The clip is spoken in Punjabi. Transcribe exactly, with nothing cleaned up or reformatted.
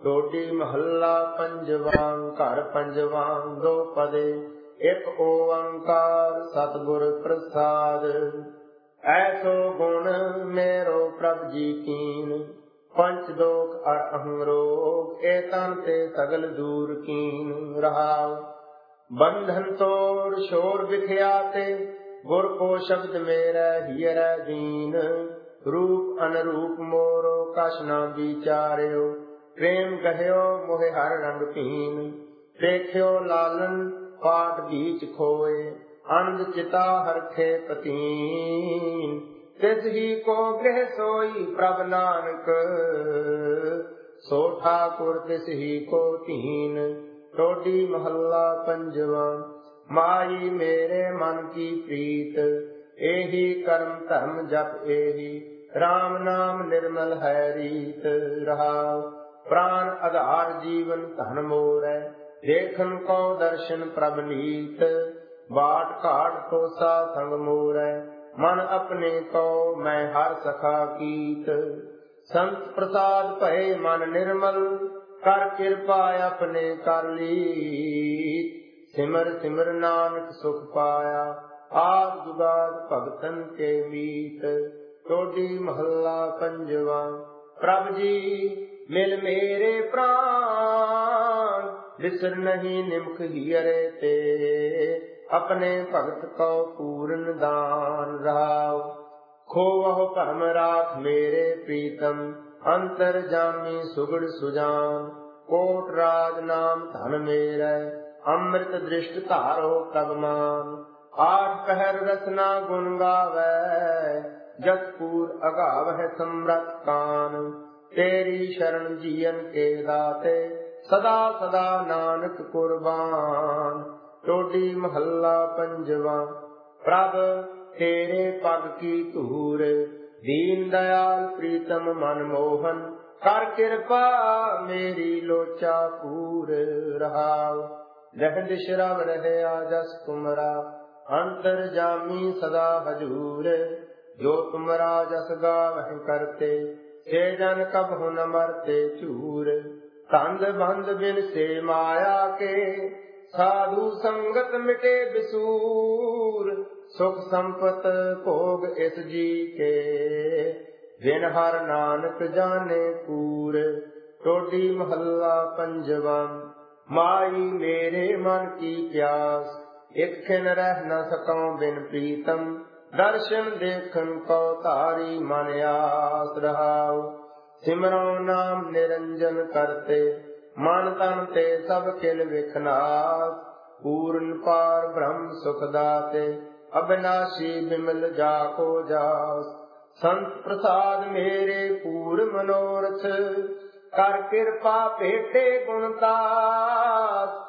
ਟੋਡੀ ਮਹੱਲਾ ਪੰਜਵਾਂ। ਘਰ ਪੰਜਵਾਂ ਦੋ ਪਦੇ, ਇੱਕ ਓੰਕਾਰ ਸਤਿਗੁਰ ਪ੍ਰਸਾਦ। ਐਸੋ ਗੁਣ ਮੇਰੋ ਪ੍ਰਭ ਜੀ ਕੀਨ, ਪੰਚ ਦੋਖ ਅਰ ਅਹੰ ਰੋਗ, ਏ ਤਨ ਤੇ ਸਗਲ ਦੂਰ ਕੀਨ। ਰਹਾਉ ਬੰਧਨ ਤੋੜ ਸ਼ੋਰ ਵਿਖਿਆਤੇ, ਗੁਰ ਕੋ ਸ਼ਬਦ ਮੇਰਾ ਹੀਰੈ ਦੀਨ। ਰੂਪ ਅਨਰੂਪ ਮੋਰੋ ਕਛ ਨਾ ਵਿਚਾਰਿਓ, ਪ੍ਰੇਮ ਕਹਿਓ ਮੋਹਿ ਹਰ ਰੰਗ ਭੀਨ। ਦੇਖਿਓ ਲਾਲਨ ਪਾਟ ਬੀਚ ਖੋਏ, ਅੰਧ ਚਿਤਾ ਹਰਖੇ ਪਤੀਨ। ਤਿਸ ਹੀ ਕੋ ਗ੍ਰਹਿ ਸੋਈ ਪ੍ਰਭ ਨਾਨਕ, ਸੋ ਠਾਕੁਰ ਤਿਸ ਹੀ ਕੋ ਧੀਨ। ਟੋਡੀ ਮਹੱਲਾ ਪੰਜਵਾਂ। ਮਾਈ ਮੇਰੇ ਮਨ ਕੀ ਪ੍ਰੀਤ, ਏਹੀ ਕਰਮ ਧਰਮ ਜਪ ਏਹੀ, ਰਾਮ ਨਾਮ ਨਿਰਮਲ ਹੈ ਰੀਤ। ਰਹਾਉ ਪ੍ਰਾਨ ਆਧਾਰ ਜੀਵਨ ਧਨ ਮੋਰੈ, ਦੇਖਨ ਕੋ ਦਰਸ਼ਨ ਪ੍ਰਭ ਨੀਤ। ਬਾਟ ਘਾਟ ਤੋਸਾ ਸੰਗ ਮੋਰੈ, ਮਨ ਆਪਣੇ ਕੋ ਮੈਂ ਹਰ ਸਖਾ ਕੀਤ। ਸੰਤ ਪ੍ਰਸਾਦ ਭਏ ਮਨ ਨਿਰਮਲ, ਕਰ ਕਿਰਪਾ ਆਪਣੇ ਕਰ ਲੀਤ। ਸਿਮਰ ਸਿਮਰ ਨਾਨਕ ਸੁਖ ਪਾਇਆ, ਆਦ ਜੁਗਾਦ ਭਗਤਨ ਕੇ ਮੀਤ। ਟੋਡੀ ਮਹੱਲਾ ਪੰਜਵਾਂ। ਪ੍ਰਭ ਜੀ ਮਿਲ ਮੇਰੇ ਪ੍ਰਾਨ, ਵਿਸਰ ਨਹੀਂ ਨਿਮਖ ਹੀਰੇ ਤੇ, ਆਪਣੇ ਭਗਤ ਕਉ ਪੂਰਨ ਦਾਨ। ਰਹਾਉ ਖੋਵਹੁ ਭਰਮ ਰਾਖ ਮੇਰੇ ਪ੍ਰੀਤਮ, ਅੰਤਰ ਜਾਮੀ ਸੁਗੜ ਸੁਜਾਨ। ਕੋਟ ਰਾਜ ਨਾਮ ਧਨ ਮੇਰੈ, ਅੰਮ੍ਰਿਤ ਦ੍ਰਿਸ਼ਟ ਧਾਰੋ ਪ੍ਰਭ ਮਾਨ। ਆਠ ਪਹਿਰ ਰਸਨਾ ਗੁਣ ਗਾਵੈ, ਜਸ ਪੂਰ ਅਗਾਵਹਿ ਸਮਰਥ ਕਾਨ। ਤੇਰੀ ਸ਼ਰਨ ਜੀਅਨ ਕੇ ਦਾਤੇ, ਸਦਾ ਸਦਾ ਨਾਨਕ ਕੁਰਬਾਨ। ਟੋਡੀ ਮਹੱਲਾ ਪੰਜਵਾਂ। ਪ੍ਰਭ ਤੇਰੇ ਪਗ ਕੀ ਧੂਰ, ਦੀਨ ਦਿਆਲ ਪ੍ਰੀਤਮ ਮਨ ਮੋਹਨ। ਕਰ ਕਿਰਪਾ ਮੇਰੀ ਲੋਚਾ ਪੂਰ। ਰਹਾਉ ਰਹਿ ਸ਼ਰਵ ਰਹਿਆ ਜਸ ਤੁਮਰਾ, ਅੰਤਰ ਜਾਮੀ ਸਦਾ ਹਜੂਰ। ਜੋ ਤੁਮਰਾ ਜਸ ਗਾਵਹਿ ਕਰਤੇ, ਸੇ ਜਨ ਕਬਹੁ ਨ ਮਰਤੇ ਝੂਰ। ਧੰਦ ਬੰਦ ਬਿਨ ਸੇ ਮਾਇਆ ਕੇ, ਸਾਧੂ ਸੰਗਤ ਮਿਟੇ ਬਿਸੂਰ। ਸੁਖ ਸੰਪਤ ਭੋਗ ਇਸ ਜੀ ਕੇ, ਬਿਨ ਹਰ ਨਾਨਕ ਜਾਣੇ ਪੂਰ। ਟੋਡੀ ਮਹੱਲਾ ਪੰਜਵਾਂ। ਮਾਈ ਮੇਰੇ ਮਨ ਕੀ ਪਿਆਸ, ਇਕ ਖਿਨ ਰਹਿ ਨ ਸਕਉ ਬਿਨ ਪ੍ਰੀਤਮ। ਦਰਸ਼ਨ ਦੇਖਨ ਕਉ ਧਾਰੀ ਮਨ ਆਸ। ਰਹਾਉ ਸਿਮਰਉ ਨਾਮ ਨਿਰੰਜਨ ਕਰਤੇ, ਮਨ ਤਨ ਤੇ ਸਭ ਖਿਲ ਵਿਖਨਾਸ। ਪੂਰਨ ਪਾਰ ਬ੍ਰਹਮ ਸੁਖ ਦਾਤੇ, ਅਬਿਨਾਸ਼ੀ ਬਿਮਲ ਜਾ ਕੋ ਜਾਸ। ਸੰਤ ਪ੍ਰਸਾਦ ਮੇਰੇ ਪੂਰ ਮਨੋਰਥ, ਕਰ ਕਿਰਪਾ ਭੇਟੇ ਗੁਣ ਤਾਸ।